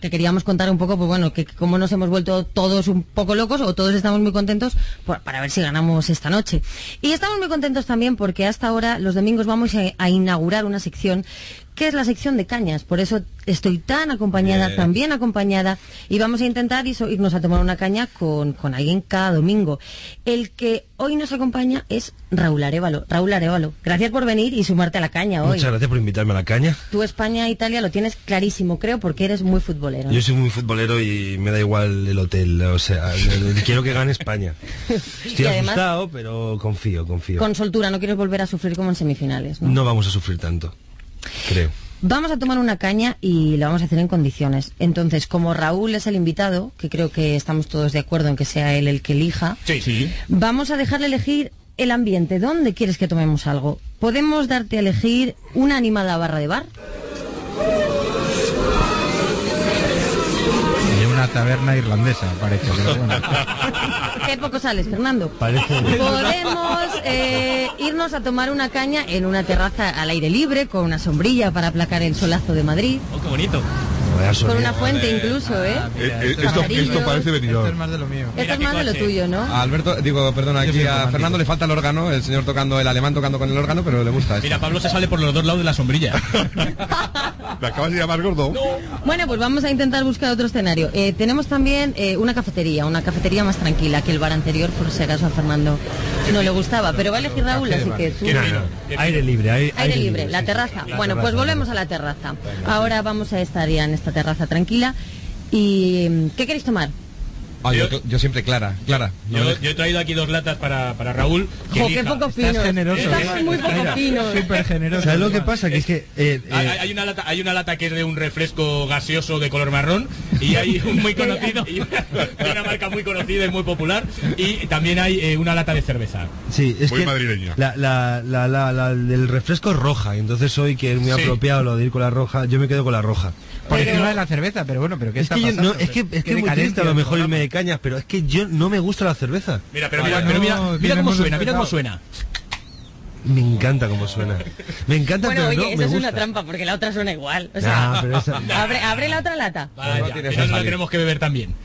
que queríamos contar un poco, pues bueno, que cómo nos hemos vuelto todos un poco locos, o todos estamos muy contentos para ver si ganamos esta noche. Y estamos muy contentos también porque hasta ahora, los domingos, vamos a inaugurar una sección que es la sección de cañas. Por eso estoy tan acompañada, tan bien acompañada, y vamos a intentar irnos a tomar una caña con alguien cada domingo. El que hoy nos acompaña es Raúl Arévalo. Raúl Arévalo, gracias por venir y sumarte a la caña hoy. Muchas gracias por invitarme a la caña. Tú España-Italia lo tienes clarísimo, creo, porque eres muy futbolero, ¿no? Yo soy muy futbolero y me da igual el hotel, o sea, quiero que gane España. Estoy asustado, pero confío. Con soltura, no quieres volver a sufrir como en semifinales, ¿no? No vamos a sufrir tanto, creo. Vamos a tomar una caña y la vamos a hacer en condiciones. Entonces, como Raúl es el invitado, que creo que estamos todos de acuerdo en que sea él el que elija, sí. Vamos a dejarle elegir el ambiente. ¿Dónde quieres que tomemos algo? ¿Podemos darte a elegir una animada barra de bar? Y una taberna irlandesa, parece. Pero bueno. Qué poco sales, Fernando. Parece. Podemos irnos a tomar una caña en una terraza al aire libre, con una sombrilla para aplacar el solazo de Madrid. ¡Oh, qué bonito! Con una fuente incluso, ¿eh? Esto parece venidor. Esto es más de lo mío. Esto es más de lo tuyo, ¿no? A Alberto, aquí a Fernando le falta el órgano, el señor tocando el alemán, tocando con el órgano, pero le gusta esto. Mira, Pablo se sale por los dos lados de la sombrilla. ¿Me acabas de llamar gordo? No. Bueno, pues vamos a intentar buscar otro escenario. Tenemos también una cafetería más tranquila que el bar anterior, por si acaso a Fernando no le gustaba, pero va a elegir Raúl, así que tú... Aire libre, aire libre, la terraza. Bueno, pues volvemos a la terraza. Ahora vamos a estar ya en esta terraza tranquila. ¿Y qué queréis tomar? Yo siempre Clara. Yo he traído aquí 2 latas para Raúl. ¡Qué poco fino! Estás generoso. Estás muy poco fino. Súper generoso. ¿Sabes lo que pasa? Que es que... Hay una lata que es de un refresco gaseoso de color marrón, y hay un muy conocido, y una marca muy conocida y muy popular, y también hay una lata de cerveza. Sí, es muy que madrileña. La del refresco es roja, y entonces hoy, que es muy apropiado lo de ir con la roja, yo me quedo con la roja. Por encima de la cerveza, pero bueno, ¿pero qué está pasando? Es que es muy triste a lo mejor irme de cañas, pero es que yo no me gusta la cerveza. Mira cómo suena. Me encanta cómo suena. Me encanta, bueno, pero oye, no eso me es gusta. una trampa, porque la otra suena igual. O sea, pero esa... abre la otra lata. Vaya, no la tenemos que beber también.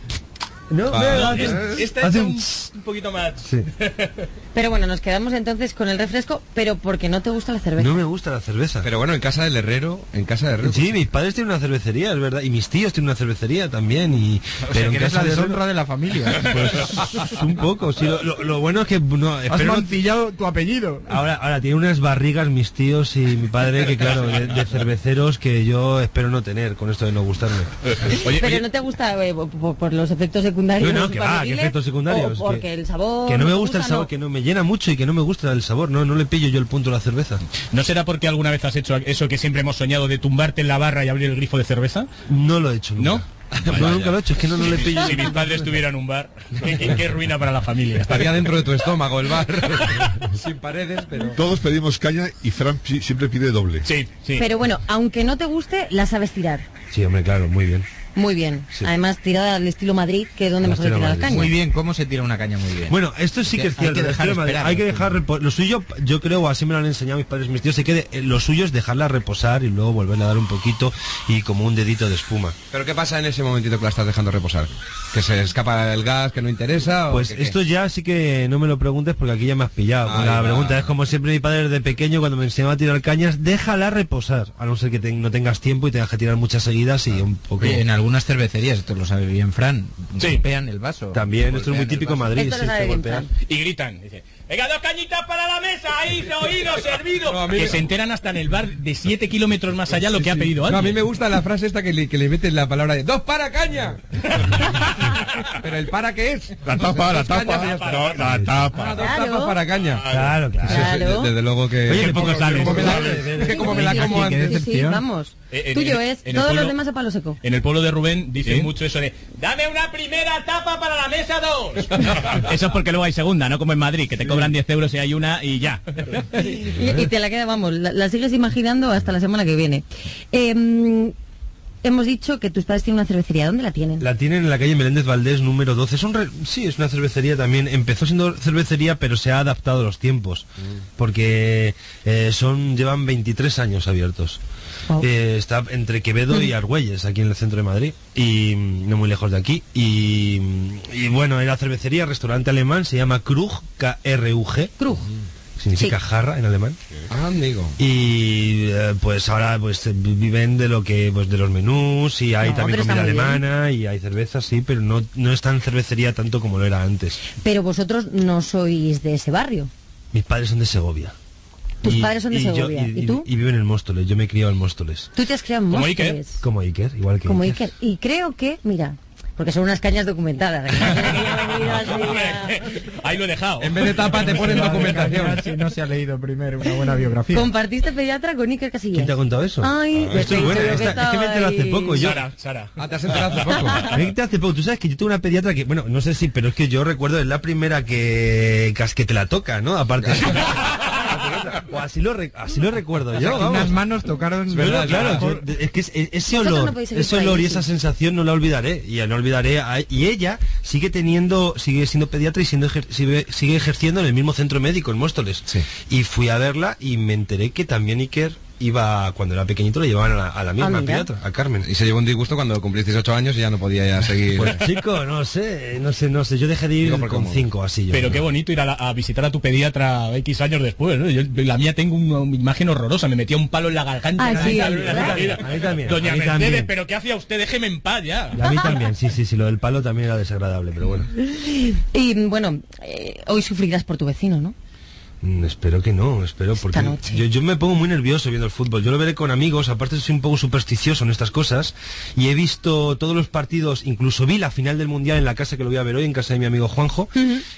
Esta hace un poquito más. Sí. Pero bueno, nos quedamos entonces con el refresco, pero porque no te gusta la cerveza. No me gusta la cerveza. Pero bueno, en casa del herrero. Sí, mis padres tienen una cervecería, es verdad, y mis tíos tienen una cervecería también, y... O sea, que eres la deshonra de la familia. Pues un poco, sí. Lo bueno es que no, has mancillado tu apellido. Ahora tiene unas barrigas mis tíos y mi padre, que claro, de cerveceros, que yo espero no tener con esto de no gustarme. Pero no te gusta por los efectos secundarios. No, que va, que efectos secundarios. O porque el sabor. Que no me gusta el sabor, que no me llena mucho y que no me gusta el sabor. No le pillo yo el punto a la cerveza. ¿No será porque alguna vez has hecho eso que siempre hemos soñado, de tumbarte en la barra y abrir el grifo de cerveza? No lo he hecho nunca. ¿No? Nunca lo he hecho, es que no le pillo. Si mis padres tuvieran un bar, qué ruina para la familia. Estaría dentro de tu estómago el bar. Sin paredes, pero... Todos pedimos caña y Fran siempre pide doble. Sí. Pero bueno, aunque no te guste, la sabes tirar. Sí, hombre, claro, muy bien. Muy bien. Sí. Además, tirada al estilo Madrid, que es donde mejor se tira la caña. Muy bien, ¿cómo se tira una caña muy bien? Bueno, esto sí que es cierto. Hay que dejar lo suyo, yo creo, así me lo han enseñado mis padres y mis tíos, lo suyo es dejarla reposar y luego volverle a dar un poquito y como un dedito de espuma. ¿Pero qué pasa en ese momentito que la estás dejando reposar? ¿Que se escapa el gas, que no interesa? Pues esto ya sí que no me lo preguntes, porque aquí ya me has pillado. La pregunta es, como siempre mi padre desde pequeño, cuando me enseñaba a tirar cañas, déjala reposar, a no ser que no tengas tiempo y tengas que tirar muchas seguidas y un poco... Oye, en algunas cervecerías, esto lo sabe bien Fran, golpean el vaso. También, esto es muy típico en Madrid. Esto lo sabe bien Fran. Y gritan, dice: venga, 2 cañitas para la mesa, ahí, oído, servido. Que se enteran hasta en el bar de 7 kilómetros más allá lo que ha pedido alguien. No, a mí me gusta la frase esta que le meten la palabra de 2 para caña. ¿Pero el para qué es? La tapa. La tapa. 2 tapas para caña. Claro. Desde luego que... Oye, que poco sale. Como me la como antes. Sí, vamos. Tuyo es, todos los demás a palo seco. En el pueblo de Rubén dicen mucho eso de: dame una primera tapa para la mesa 2. Eso es porque luego hay segunda, no como en Madrid, que te cobran 10 euros y hay una y ya. Y te la queda, vamos, la sigues imaginando hasta la semana que viene. hemos dicho que tus padres tienen una cervecería. ¿Dónde la tienen? La tienen en la calle Meléndez Valdés, número 12. Sí, es una cervecería también. Empezó siendo cervecería, pero se ha adaptado a los tiempos. Porque llevan 23 años abiertos. Wow. Está entre Quevedo y Argüelles, aquí en el centro de Madrid, y no muy lejos de aquí. Y bueno, era cervecería, restaurante alemán, se llama Krug, K-R-U-G. Krug. Significa jarra en alemán. Amigo. Y pues ahora pues viven de lo que de los menús, y hay también comida alemana y hay cerveza, sí, pero no es tan cervecería tanto como lo era antes. Pero vosotros no sois de ese barrio. Mis padres son de Segovia. Tus padres son de Segovia. ¿Y tú? Y viven en Móstoles. Yo me he criado en Móstoles. ¿Tú te has criado en Móstoles? Como Iker, igual que como Iker. Y creo que, mira, porque son unas cañas documentadas. Ahí lo he dejado. En vez de tapa te ponen documentación. Si no se ha leído primero una buena biografía. ¿Compartiste pediatra con Iker Casillas? ¿Quién te ha contado eso? Ay, esto es bueno. Es que me enteré hace poco. Sara. Ah, te has enterado hace poco. Me enteré hace poco. Tú sabes que yo tuve una pediatra que, bueno, no sé si, pero es que yo recuerdo, es la primera que te la toca, ¿no? Aparte. O así lo recuerdo yo. Vamos. Unas manos tocaron. Verdad, claro. Es que ese olor, y esa sensación no la olvidaré. Y no olvidaré. Y ella sigue siendo pediatra y sigue ejerciendo en el mismo centro médico, en Móstoles. Sí. Y fui a verla y me enteré que también Iker iba, cuando era pequeñito, le llevaban a la misma pediatra, a Carmen. Y se llevó un disgusto cuando cumpliste 8 años y ya no podía ya seguir. Pues chico, no sé. Yo dejé de ir con 5 así. Pero qué bonito ir a visitar a tu pediatra X años después, ¿no? Yo, la mía tengo una imagen horrorosa, me metía un palo en la garganta. Ah, sí, a mí también. Doña a mí Mercedes, también. ¿pero qué hacía usted? Déjeme en paz ya. Y a mí también, sí, lo del palo también era desagradable, pero bueno. Y bueno, hoy sufrirás por tu vecino, ¿no? Espero que no, porque yo me pongo muy nervioso viendo el fútbol. Yo lo veré con amigos, aparte soy un poco supersticioso en estas cosas, y he visto todos los partidos, incluso vi la final del Mundial en la casa que lo voy a ver hoy, en casa de mi amigo Juanjo,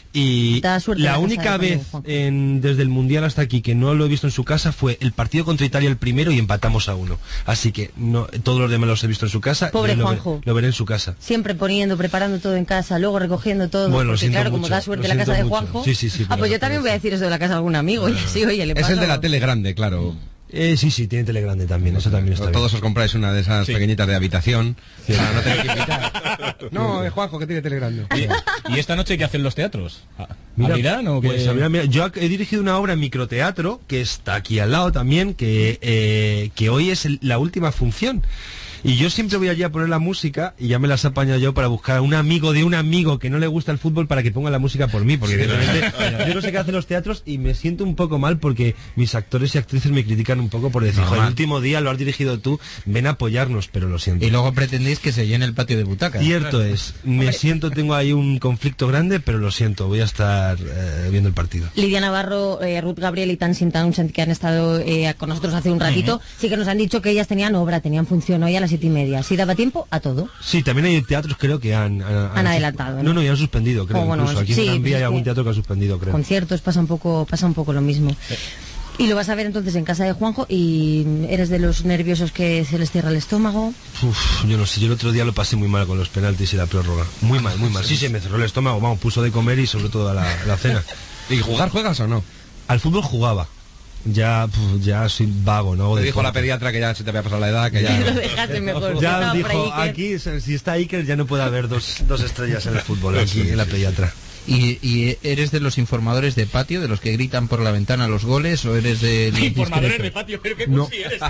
y la única vez desde el Mundial hasta aquí que no lo he visto en su casa fue el partido contra Italia, el primero, y empatamos a 1. Así que todos los demás los he visto en su casa. Pobre Juanjo. Lo veré en su casa. Siempre preparando todo en casa, luego recogiendo todo. Bueno, porque claro, mucho, como da suerte la casa de Juanjo. Sí. Pues yo también voy a decir eso de la casa de algún amigo. Y así, oye, le es el de la tele grande, claro. Sí, tiene tele grande también, eso también está bien. Todos os compráis una de esas pequeñitas de habitación para no tener que invitar. No, es Juanjo que tiene tele grande. ¿Y esta noche qué hacen los teatros? Mira, ¿o pues, mira, yo he dirigido una obra en microteatro que está aquí al lado también, que hoy es la última función. Y yo siempre voy allí a poner la música, y ya me las apaño yo para buscar a un amigo de un amigo que no le gusta el fútbol para que ponga la música por mí, porque evidentemente yo no sé qué hacen los teatros y me siento un poco mal porque mis actores y actrices me critican un poco por decir, el último día lo has dirigido tú, ven a apoyarnos, pero lo siento. Y luego pretendéis que se llene el patio de butacas. Cierto es, tengo ahí un conflicto grande, pero lo siento, voy a estar viendo el partido. Lidia Navarro, Ruth Gabriel y Tan Sin Tan, que han estado con nosotros hace un ratito, sí que nos han dicho que ellas tenían función hoy a las 7:30. ¿Sí daba tiempo a todo? Sí, también hay teatros, creo que han adelantado. No, ya han suspendido, creo. Bueno, incluso aquí en Gran Vía hay algún teatro que ha suspendido, creo. Conciertos pasa un poco lo mismo. Y lo vas a ver entonces en casa de Juanjo, y eres de los nerviosos que se les cierra el estómago. Yo no sé, yo el otro día lo pasé muy mal con los penaltis y la prórroga. Muy mal. Sí, se me cerró el estómago, puso de comer y sobre todo a la cena. ¿Y juegas o no? Al fútbol jugaba. Ya soy vago, ¿no? Te dijo la pediatra que ya se te había pasado la edad, que ya... Lo dejaste mejor. Ya dijo, aquí, si está Iker, ya no puede haber dos estrellas en el fútbol, aquí en la pediatra. ¿Y eres de los informadores de patio, de los que gritan por la ventana los goles, o eres de los informadores discretos? de patio? ¿Pero qué eres,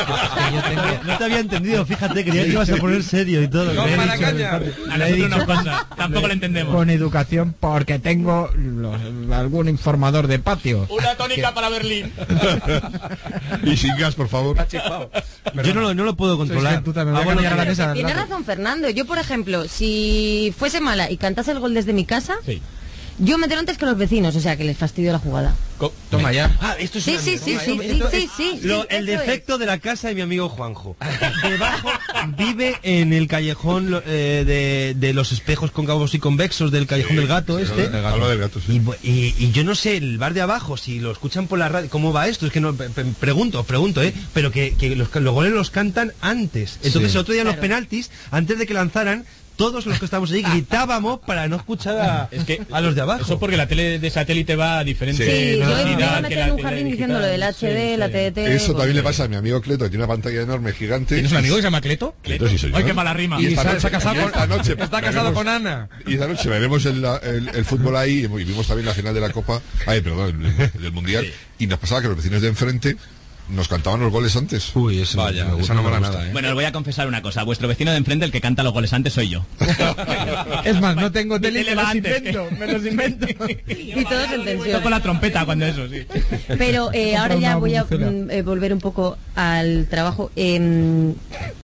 tío? No te había entendido, fíjate, creía que ibas a poner serio y todo. No, para caña. A nosotros nos pasa, tampoco lo entendemos. Con educación, porque tengo algún informador de patio. Una tónica para Berlín. Y sin gas, por favor. Yo no lo puedo controlar. Tienes razón, Fernando. Yo, por ejemplo, si fuese mala y cantase el gol desde mi casa... Sí. Yo me entero antes que los vecinos, o sea, que les fastidio la jugada. Toma ya. Esto es sí. El defecto de la casa de mi amigo Juanjo. Debajo vive en el callejón de los espejos cóncavos y convexos del callejón del gato Hablo del gato, sí. Y yo no sé, el bar de abajo, si lo escuchan por la radio, ¿cómo va esto? Es que no pregunto, pero que los goles los cantan antes. Entonces el otro día los penaltis, antes de que lanzaran, todos los que estábamos ahí gritábamos para no escuchar a los de abajo. Eso porque la tele de satélite va a diferente Sí, yo me velocidad metí en un jardín diciendo lo del HD, la TDT... Eso también le pasa a mi amigo Cleto, que tiene una pantalla enorme, gigante. ¿Tienes un amigo que se llama Cleto? Cleto, sí, señor. Ay, qué mala rima. Y esta noche, está casado con Ana. Y esta noche veremos el fútbol ahí y vimos también la final de la Copa, del Mundial, y nos pasaba que los vecinos de enfrente nos cantaban los goles antes. Uy, eso Vaya, eso no mola nada, ¿eh? Bueno, os voy a confesar una cosa. Vuestro vecino de enfrente, el que canta los goles antes, soy yo. Es más, no tengo tele, me los invento. Y todos en tensión. Toco la trompeta cuando eso, sí. Pero ahora ya voy a volver un poco al trabajo.